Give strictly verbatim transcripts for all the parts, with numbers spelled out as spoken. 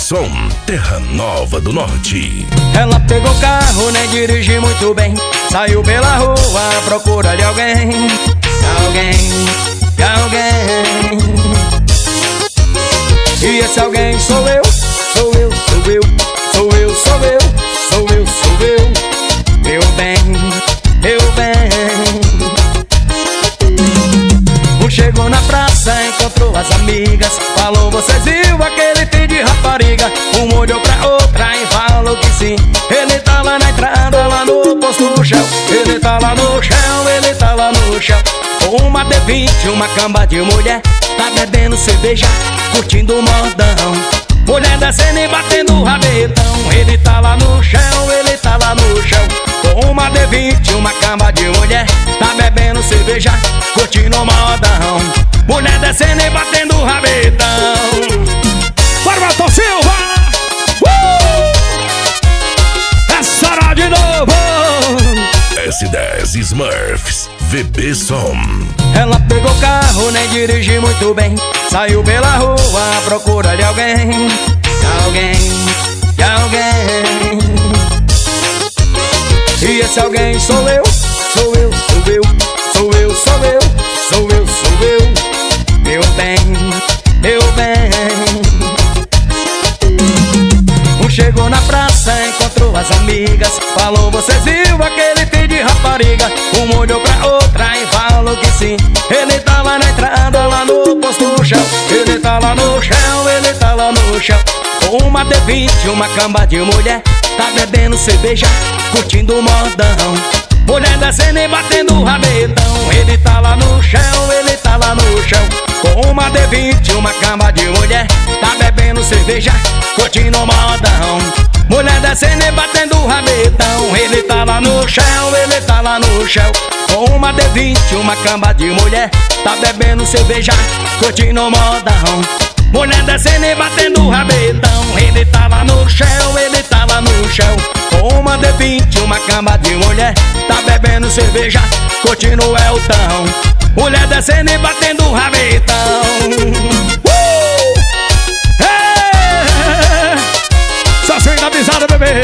Som, Terra Nova do Norte. Ela pegou o carro, nem dirige muito bem, saiu pela rua à procura de alguém, de alguém, de alguém. E esse alguém sou eu, sou eu, sou eu, sou eu, sou eu, sou eu, sou eu, meu bem, meu bem. Um chegou na praça, encontrou as amigas, falou: vocês viu aquele fim de rapariga? Um olhou pra outra e falou que sim. Ele tá lá na entrada, lá no posto do chão. Ele tá lá no chão, ele tá lá no chão. Com uma D vinte, uma camba de mulher, tá bebendo cerveja, curtindo o modão. Mulher descendo e batendo o rabetão. Ele tá lá no chão, ele tá lá no chão. Com uma D vinte, uma camba de mulher, tá bebendo cerveja, curtindo o modão. Mulher descendo e batendo o rabetão. Bora, Valton Silva! Uh! Essa hora de novo! S dez Smurfs, V B Som. Ela pegou o carro, nem dirige muito bem, saiu pela rua à procura de alguém, de alguém, de alguém. E esse alguém sou eu, sou eu, sou eu, sou eu, sou eu, sou eu, sou eu, meu bem, meu bem. Um chegou na praça, encontrou as amigas, falou: vocês viu aquele fim de rapariga? Um olhou pra outra e falou que sim. Ele tá lá na entrada, lá no posto do chão. Ele tá lá no chão, ele tá lá no chão. Com uma D vinte, uma camba de mulher, tá bebendo cerveja, curtindo o modão. Mulher descendo e batendo o rabetão. Ele tá lá no chão, ele tá lá no chão. Com uma D vinte, uma cama de mulher, tá bebendo cerveja, curtindo o modão. Mulher descendo e batendo o rabetão. Ele tá lá no chão, ele tá lá no chão. Com uma D vinte, uma cama de mulher, tá bebendo cerveja, curtindo o modão. Mulher descendo e batendo o rabetão. Ele tá lá no chão, ele tá lá no chão. Com uma D vinte, uma cama de mulher, tá bebendo cerveja, curtindo o Eltão. Mulher descendo e batendo o rabetão. Uh! Hey! Só swing na pisada, bebê.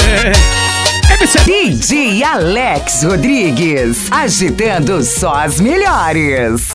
D J Alex Rodrigues, agitando só as melhores.